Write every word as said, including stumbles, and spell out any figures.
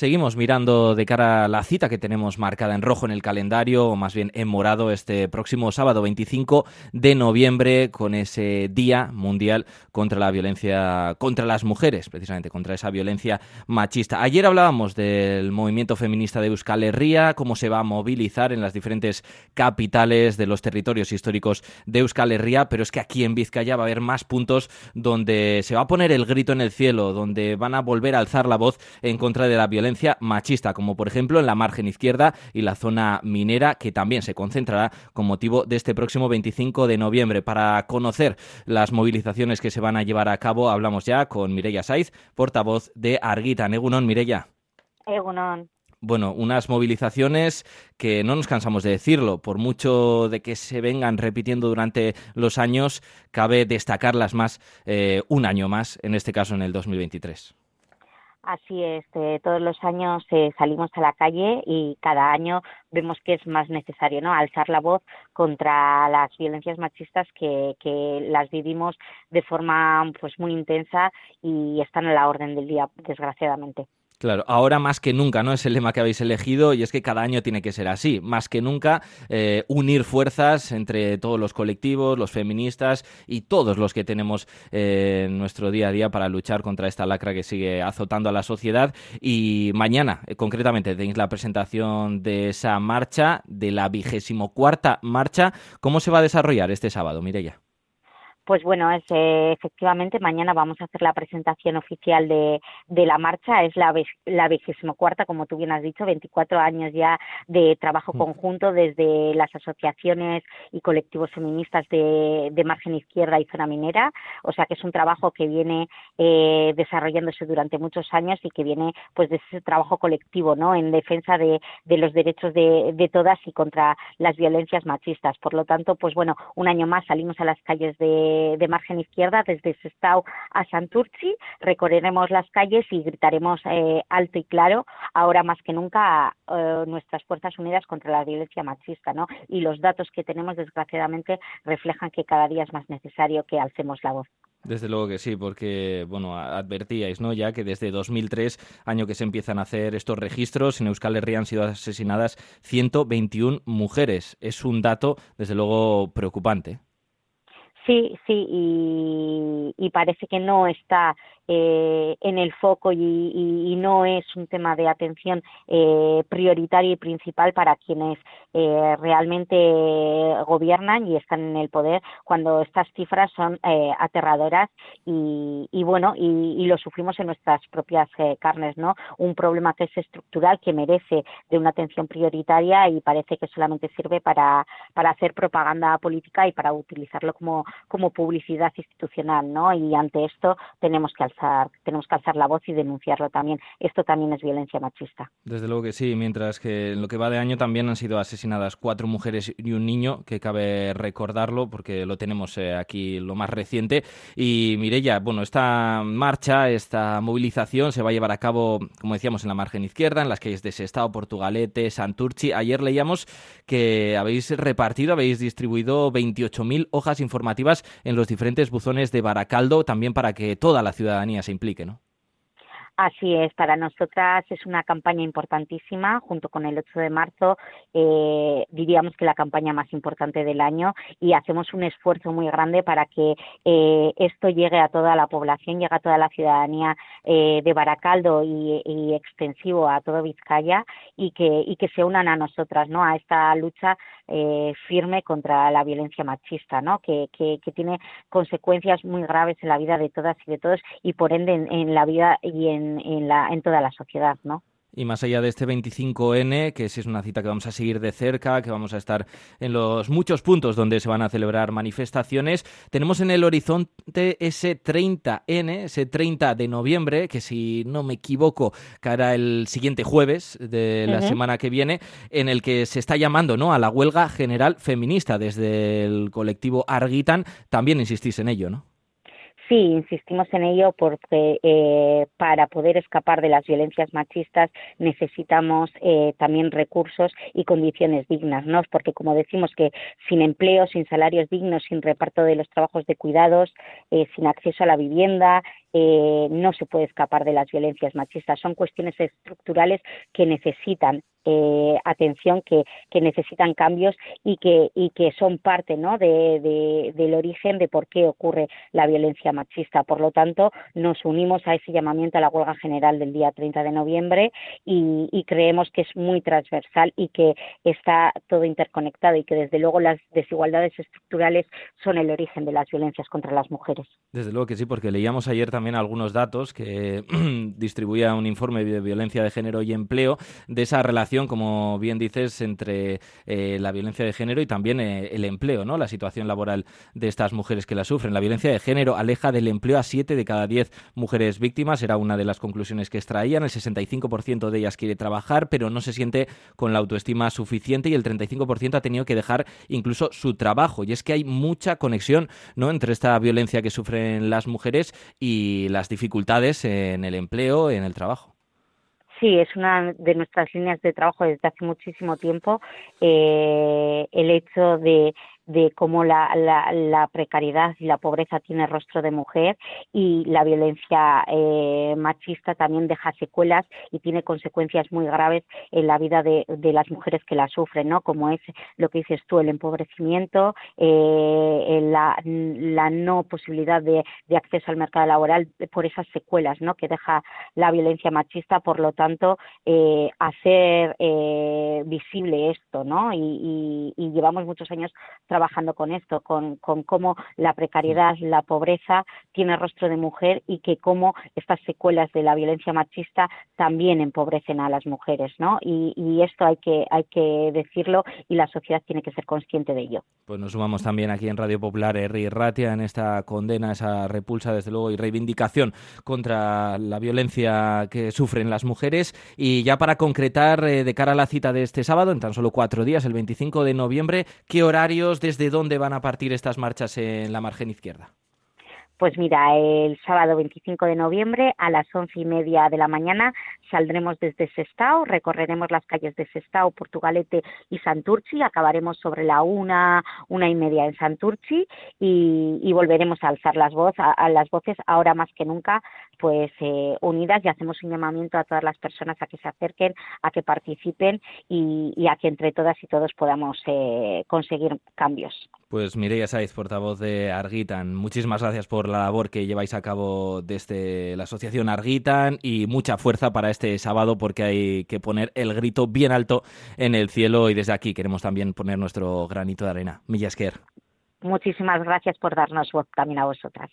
Seguimos mirando de cara a la cita que tenemos marcada en rojo en el calendario, o más bien en morado, este próximo sábado veinticinco de noviembre, con ese Día Mundial contra la Violencia contra las Mujeres, precisamente contra esa violencia machista. Ayer hablábamos del movimiento feminista de Euskal Herria, cómo se va a movilizar en las diferentes capitales de los territorios históricos de Euskal Herria, pero es que aquí en Vizcaya va a haber más puntos donde se va a poner el grito en el cielo, donde van a volver a alzar la voz en contra de la violencia machista, como por ejemplo en la margen izquierda y la zona minera, que también se concentrará con motivo de este próximo veinticinco de noviembre. Para conocer las movilizaciones que se van a llevar a cabo, hablamos ya con Mireia Saiz, portavoz de Argitan. Egunon, Mireia. Egunon. Bueno, unas movilizaciones que no nos cansamos de decirlo, por mucho de que se vengan repitiendo durante los años, cabe destacarlas más eh, un año más, en este caso en el dos mil veintitrés. Así es, eh, todos los años eh, salimos a la calle y cada año vemos que es más necesario, ¿no?, alzar la voz contra las violencias machistas que, que las vivimos de forma pues muy intensa y están a la orden del día, desgraciadamente. Claro, ahora más que nunca, ¿no? Es el lema que habéis elegido y es que cada año tiene que ser así. Más que nunca, eh, unir fuerzas entre todos los colectivos, los feministas y todos los que tenemos eh, en nuestro día a día para luchar contra esta lacra que sigue azotando a la sociedad. Y mañana, eh, concretamente, tenéis la presentación de esa marcha, de la vigésimo cuarta marcha. ¿Cómo se va a desarrollar este sábado, Mireia? Pues bueno, es eh, efectivamente mañana vamos a hacer la presentación oficial de, de la marcha. Es la, la vigésimo cuarta, como tú bien has dicho, veinticuatro años ya de trabajo conjunto desde las asociaciones y colectivos feministas de, de margen izquierda y zona minera. O sea que es un trabajo que viene eh, desarrollándose durante muchos años y que viene pues de ese trabajo colectivo, ¿no?, en defensa de, de los derechos de, de todas y contra las violencias machistas. Por lo tanto, pues bueno, un año más salimos a las calles de de margen izquierda, desde Sestao a Santurtzi, recorreremos las calles y gritaremos eh, alto y claro, ahora más que nunca, eh, nuestras fuerzas unidas contra la violencia machista, ¿no? Y los datos que tenemos, desgraciadamente, reflejan que cada día es más necesario que alcemos la voz. Desde luego que sí, porque, bueno, advertíais, ¿no?, ya que desde dos mil tres, año que se empiezan a hacer estos registros, en Euskal Herria han sido asesinadas ciento veintiuna mujeres. Es un dato, desde luego, preocupante. Sí, sí, y, y parece que no está eh, en el foco y, y, y no es un tema de atención eh, prioritario y principal para quienes eh, realmente gobiernan y están en el poder, cuando estas cifras son eh, aterradoras y, y bueno, y, y lo sufrimos en nuestras propias eh, carnes, ¿no? Un problema que es estructural, que merece de una atención prioritaria y parece que solamente sirve para, para hacer propaganda política y para utilizarlo como como publicidad institucional, ¿no? Y ante esto tenemos que alzar, tenemos que alzar la voz y denunciarlo también. Esto también es violencia machista. Desde luego que sí, mientras que en lo que va de año también han sido asesinadas cuatro mujeres y un niño, que cabe recordarlo porque lo tenemos eh, aquí lo más reciente. Y Mireia, bueno, esta marcha, esta movilización se va a llevar a cabo, como decíamos, en la margen izquierda, en las calles de Sestao, Portugalete, Santurtzi. Ayer leíamos que habéis repartido, habéis distribuido veintiocho mil hojas informativas en los diferentes buzones de Baracaldo, también para que toda la ciudadanía se implique, ¿no? Así es, para nosotras es una campaña importantísima, junto con el ocho de marzo, eh, diríamos que la campaña más importante del año, y hacemos un esfuerzo muy grande para que eh, esto llegue a toda la población, llegue a toda la ciudadanía eh, de Baracaldo y, y extensivo a todo Vizcaya, y que, y que se unan a nosotras, ¿no?, a esta lucha eh, firme contra la violencia machista, ¿no?, que, que, que tiene consecuencias muy graves en la vida de todas y de todos, y por ende en, en la vida y en En, en, la, en toda la sociedad, ¿no? Y más allá de este veinticinco ene, que sí es una cita que vamos a seguir de cerca, que vamos a estar en los muchos puntos donde se van a celebrar manifestaciones, tenemos en el horizonte ese treinta ene, ese treinta de noviembre, que si no me equivoco caerá el siguiente jueves de la uh-huh. semana que viene, en el que se está llamando, ¿no?, a la huelga general feminista. Desde el colectivo Argitan también insistís en ello, ¿no? Sí, insistimos en ello porque eh, para poder escapar de las violencias machistas necesitamos eh, también recursos y condiciones dignas, ¿no? Porque, como decimos, que sin empleo, sin salarios dignos, sin reparto de los trabajos de cuidados, eh, sin acceso a la vivienda, eh, no se puede escapar de las violencias machistas. Son cuestiones estructurales que necesitan Eh, atención, que, que necesitan cambios y que, y que son parte, ¿no?, de, de, del origen de por qué ocurre la violencia machista. Por lo tanto, nos unimos a ese llamamiento a la huelga general del día treinta de noviembre y, y creemos que es muy transversal y que está todo interconectado y que desde luego las desigualdades estructurales son el origen de las violencias contra las mujeres. Desde luego que sí, porque leíamos ayer también algunos datos que distribuía un informe de violencia de género y empleo de esa relación, como bien dices, entre eh, la violencia de género y también eh, el empleo, ¿no? La situación laboral de estas mujeres que la sufren. La violencia de género aleja del empleo a siete de cada diez mujeres víctimas. Era una de las conclusiones que extraían. El sesenta y cinco por ciento de ellas quiere trabajar, pero no se siente con la autoestima suficiente, y el treinta y cinco por ciento ha tenido que dejar incluso su trabajo. Y es que hay mucha conexión, ¿no?, entre esta violencia que sufren las mujeres y las dificultades en el empleo, en el trabajo. Sí, es una de nuestras líneas de trabajo desde hace muchísimo tiempo, eh, el hecho de, de cómo la, la, la precariedad y la pobreza tiene rostro de mujer, y la violencia eh, machista también deja secuelas y tiene consecuencias muy graves en la vida de, de las mujeres que la sufren, ¿no?, como es lo que dices tú, el empobrecimiento, eh, la, la no posibilidad de, de acceso al mercado laboral por esas secuelas, ¿no?, que deja la violencia machista. Por lo tanto, eh, hacer eh, visible esto, ¿no? Y, y, y llevamos muchos años trabajando con esto, con, con cómo la precariedad, la pobreza tiene rostro de mujer, y que cómo estas secuelas de la violencia machista también empobrecen a las mujeres, ¿no? Y, y esto hay que, hay que decirlo, y la sociedad tiene que ser consciente de ello. Pues nos sumamos también aquí en Radio Popular, Herri Ratia, en esta condena, esa repulsa, desde luego, y reivindicación contra la violencia que sufren las mujeres. Y ya para concretar, eh, de cara a la cita de este sábado, en tan solo cuatro días, el veinticinco de noviembre, ¿qué horarios, desde dónde van a partir estas marchas en la margen izquierda? Pues mira, el sábado veinticinco de noviembre a las once y media de la mañana saldremos desde Sestao, recorreremos las calles de Sestao, Portugalete y Santurchi, acabaremos sobre la una, una y media en Santurchi, y, y volveremos a alzar las, voz, a, a las voces, ahora más que nunca, pues eh, unidas, y hacemos un llamamiento a todas las personas a que se acerquen, a que participen y, y a que entre todas y todos podamos eh, conseguir cambios. Pues Mireia Saiz, portavoz de Argitan, muchísimas gracias por la labor que lleváis a cabo desde la asociación Argitan, y mucha fuerza para este sábado, porque hay que poner el grito bien alto en el cielo, y desde aquí queremos también poner nuestro granito de arena. Mila esker. Muchísimas gracias por darnos voz también a vosotras.